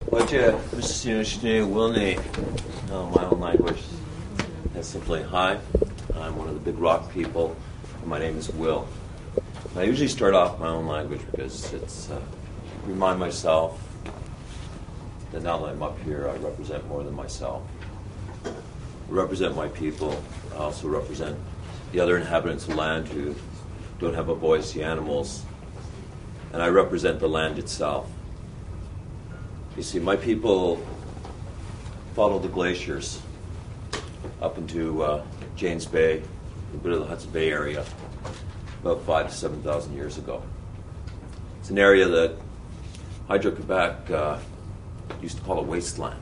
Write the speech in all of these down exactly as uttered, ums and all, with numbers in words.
Wajah, Mr. Wilney, my own language. That's simply hi. I'm one of the Big Rock people. And my name is Will. And I usually start off my own language because it's uh, remind myself that now that I'm up here, I represent more than myself. I represent my people. I also represent the other inhabitants of land who don't have a voice, the animals. And I represent the land itself. You see, my people followed the glaciers up into uh, James Bay, a bit of the Hudson Bay area, about five to seven thousand years ago. It's an area that Hydro-Quebec uh, used to call a wasteland.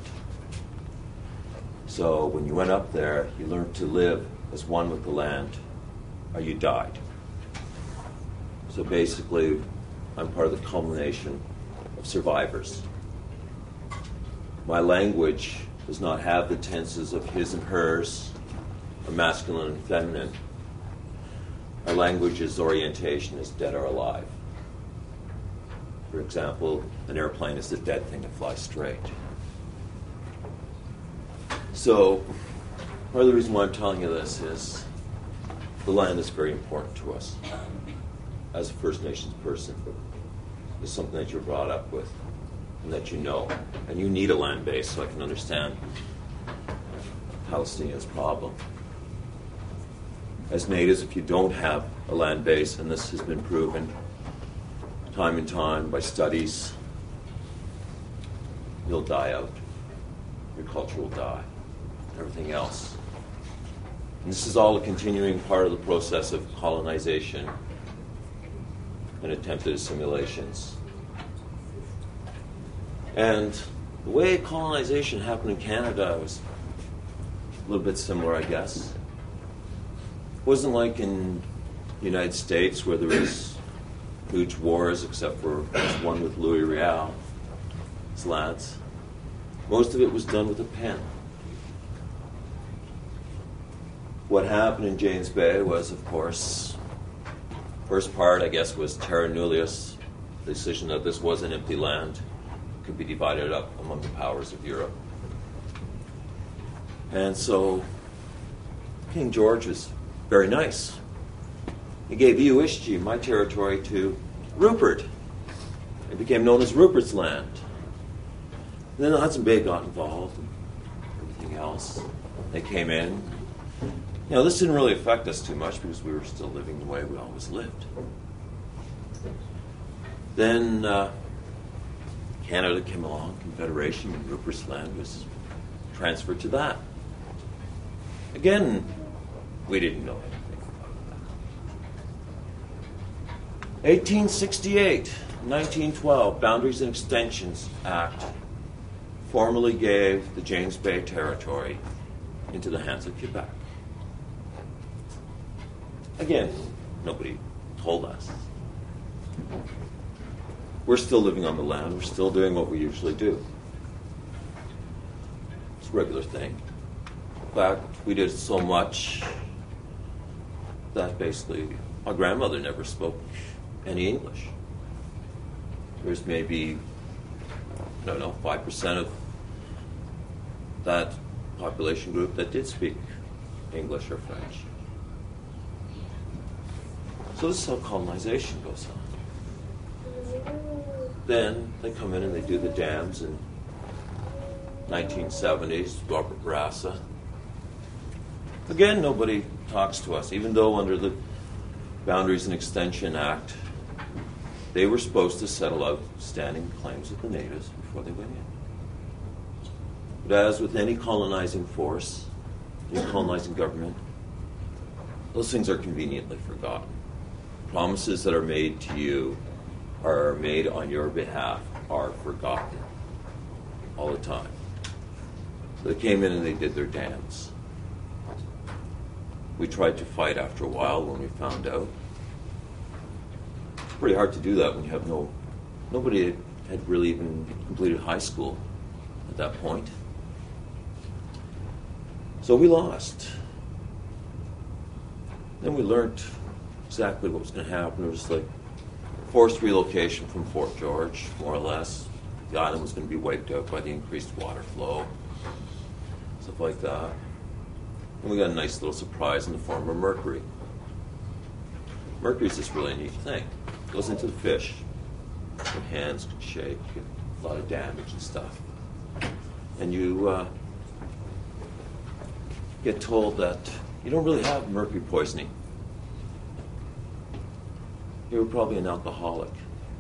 So when you went up there, you learned to live as one with the land, or you died. So basically, I'm part of the culmination of survivors. My language does not have the tenses of his and hers, or masculine and feminine. Our language's orientation is dead or alive. For example, an airplane is the dead thing that flies straight. So, part of the reason why I'm telling you this is the land is very important to us. As a First Nations person, it's something that you're brought up with and that you know. And you need a land base so I can understand Palestinians' problem. As natives, if you don't have a land base, and this has been proven time and time by studies, you'll die out. Your culture will die. Everything else. And this is all a continuing part of the process of colonization and attempted assimilations. And the way colonization happened in Canada was a little bit similar, I guess. It wasn't like in the United States where there was huge wars, except for one with Louis Riel, his lads. Most of it was done with a pen. What happened in James Bay was, of course, first part, I guess, was terra nullius, the decision that this was an empty land, could be divided up among the powers of Europe. And so King George was very nice. He gave Uishti, my territory, to Rupert. It became known as Rupert's land. And then the Hudson Bay got involved and everything else. They came in. You know, this didn't really affect us too much because we were still living the way we always lived. Then uh, Canada came along, Confederation, and Rupert's land was transferred to that. Again, we didn't know anything about that. eighteen sixty-eight, nineteen twelve, Boundaries and Extensions Act formally gave the James Bay Territory into the hands of Quebec. Again, nobody told us. We're still living on the land. We're still doing what we usually do. It's a regular thing. In fact, we did so much that basically my grandmother never spoke any English. There's maybe, I don't know, five percent of that population group that did speak English or French. So this is how colonization goes on. Then they come in and they do the dams in nineteen seventies, Robert Bourassa. Again, nobody talks to us, even though under the Boundaries and Extension Act, they were supposed to settle outstanding claims of the natives before they went in. But as with any colonizing force, any colonizing government, those things are conveniently forgotten. Promises that are made to you are made on your behalf are forgotten all the time. So they came in and they did their dance. We tried to fight after a while when we found out. It's pretty hard to do that when you have no, nobody had really even completed high school at that point. So we lost. Then we learned exactly what was going to happen. It was like forced relocation from Fort George, more or less. the island was going to be wiped out by the increased water flow, stuff like that. And we got a nice little surprise in the form of mercury. Mercury is this really neat thing. It goes into the fish. Your hands can shake, get a lot of damage and stuff. And you uh, get told that you don't really have mercury poisoning. You're probably an alcoholic.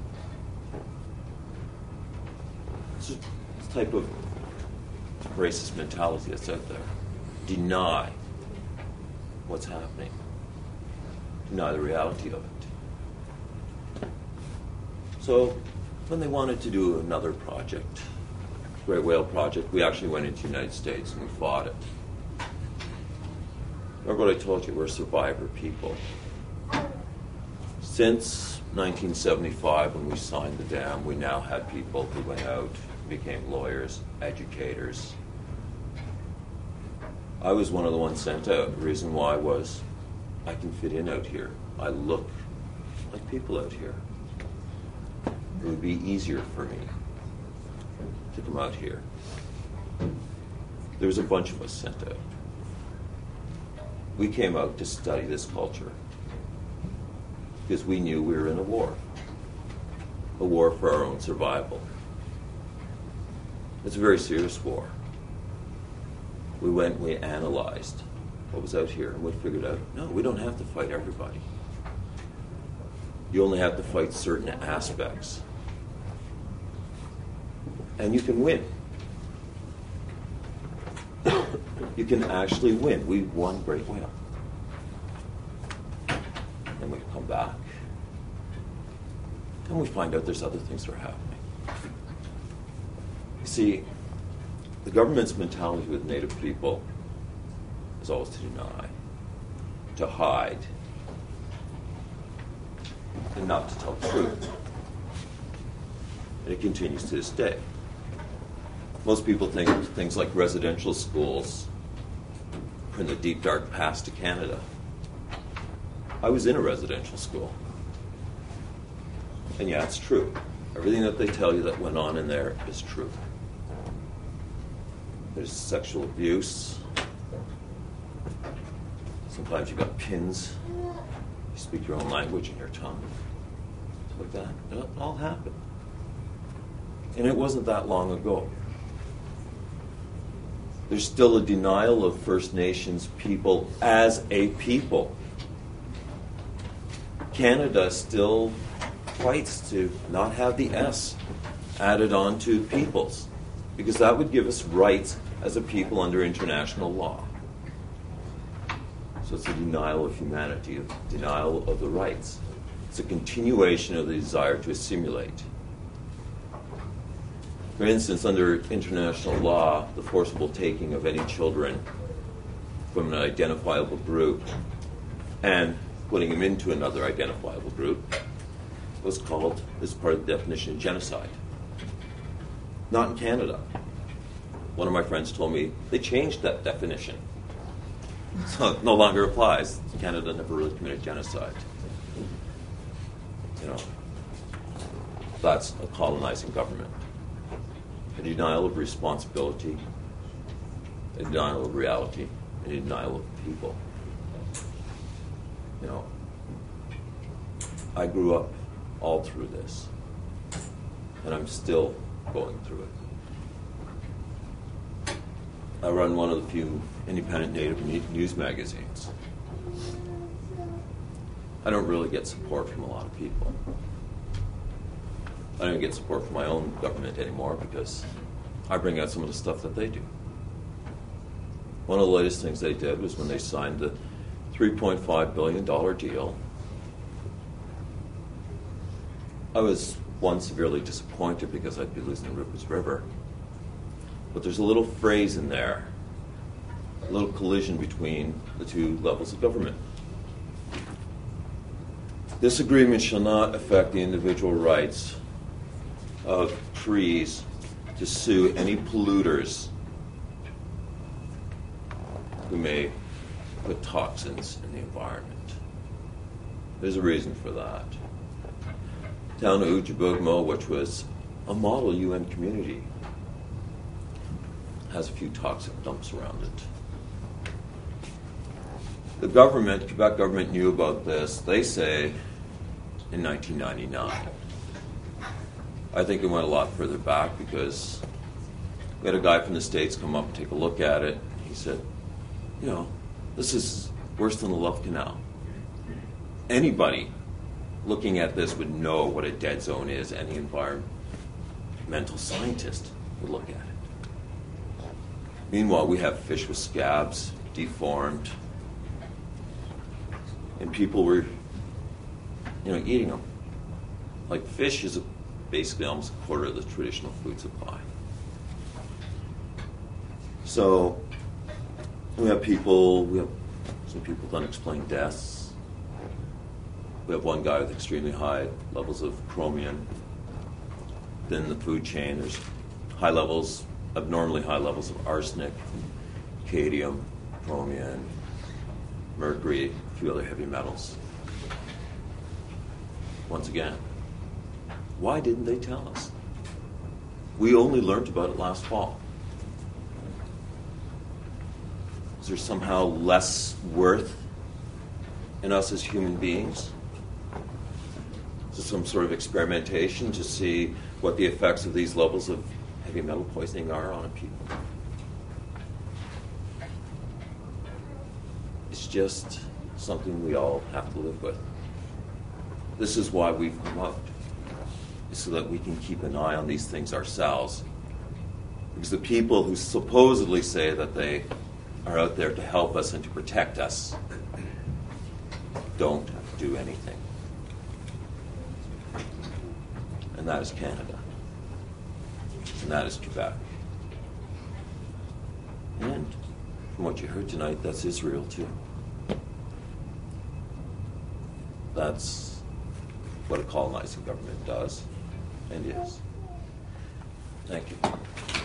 It's a type of racist mentality that's out there. Deny what's happening. Deny the reality of it. So when they wanted to do another project, Great Whale Project, we actually went into the United States and we fought it. Remember what I told you, we're survivor people. Since nineteen seventy-five, when we signed the dam, we now had people who went out, became lawyers, educators. I was one of the ones sent out. The reason why was I can fit in out here. I look like people out here. It would be easier for me to come out here. There was a bunch of us sent out. We came out to study this culture because we knew we were in a war, a war for our own survival. It's a very serious war. We went, we analyzed what was out here, and we figured out, no, we don't have to fight everybody. You only have to fight certain aspects. And you can win. You can actually win. We won Great Whale. Then we come back, and we find out there's other things that are happening. You see, the government's mentality with Native people is always to deny, to hide, and not to tell the truth. And it continues to this day. Most people think of things like residential schools are in the deep, dark past of Canada. I was in a residential school. And yeah, it's true. Everything that they tell you that went on in there is true. There's sexual abuse. Sometimes you've got pins. You speak your own language in your tongue. Stuff like that. It all happened. And it wasn't that long ago. There's still a denial of First Nations people as a people. Canada still fights to not have the S added on to peoples, because that would give us rights as a people under international law. So it's a denial of humanity, a denial of the rights. It's a continuation of the desire to assimilate. For instance, under international law, the forcible taking of any children from an identifiable group and putting them into another identifiable group was called, as part of the definition, of genocide. Not in Canada. One of my friends told me they changed that definition. So it no longer applies. Canada never really committed genocide. You know, that's a colonizing government. A denial of responsibility, a denial of reality, and a denial of people. You know, I grew up all through this, and I'm still going through it. I run one of the few independent Native news magazines. I don't really get support from a lot of people. I don't even get support from my own government anymore because I bring out some of the stuff that they do. One of the latest things they did was when they signed the three point five billion dollars deal. I was, one, severely disappointed because I'd be losing the Rivers River. But there's a little phrase in there, a little collision between the two levels of government. This agreement shall not affect the individual rights of trees to sue any polluters who may put toxins in the environment. There's a reason for that. The town of Ujibugmo, which was a model U N community has a few toxic dumps around it. The government, Quebec government, knew about this, they say, in nineteen ninety-nine. I think it went a lot further back because we had a guy from the States come up and take a look at it. He said, you know, this is worse than the Love Canal. Anybody looking at this would know what a dead zone is. Any environmental scientist would look at it. Meanwhile, we have fish with scabs, deformed, and people were, you know, eating them. Like fish is a, basically almost a quarter of the traditional food supply. So we have people, we have some people with unexplained deaths. We have one guy with extremely high levels of chromium. Then in the food chain, there's high levels, abnormally high levels of arsenic, cadmium, chromium, mercury, a few other heavy metals. Once again, why didn't they tell us? We only learned about it last fall. Is there somehow less worth in us as human beings? Is it some sort of experimentation to see what the effects of these levels of heavy metal poisoning are on people? It's just something we all have to live with. This is why we've come out, so that we can keep an eye on these things ourselves. Because the people who supposedly say that they are out there to help us and to protect us don't do anything. And that is Canada. And that is Quebec. And from what you heard tonight, that's Israel too. That's what a colonizing government does and is. Thank you.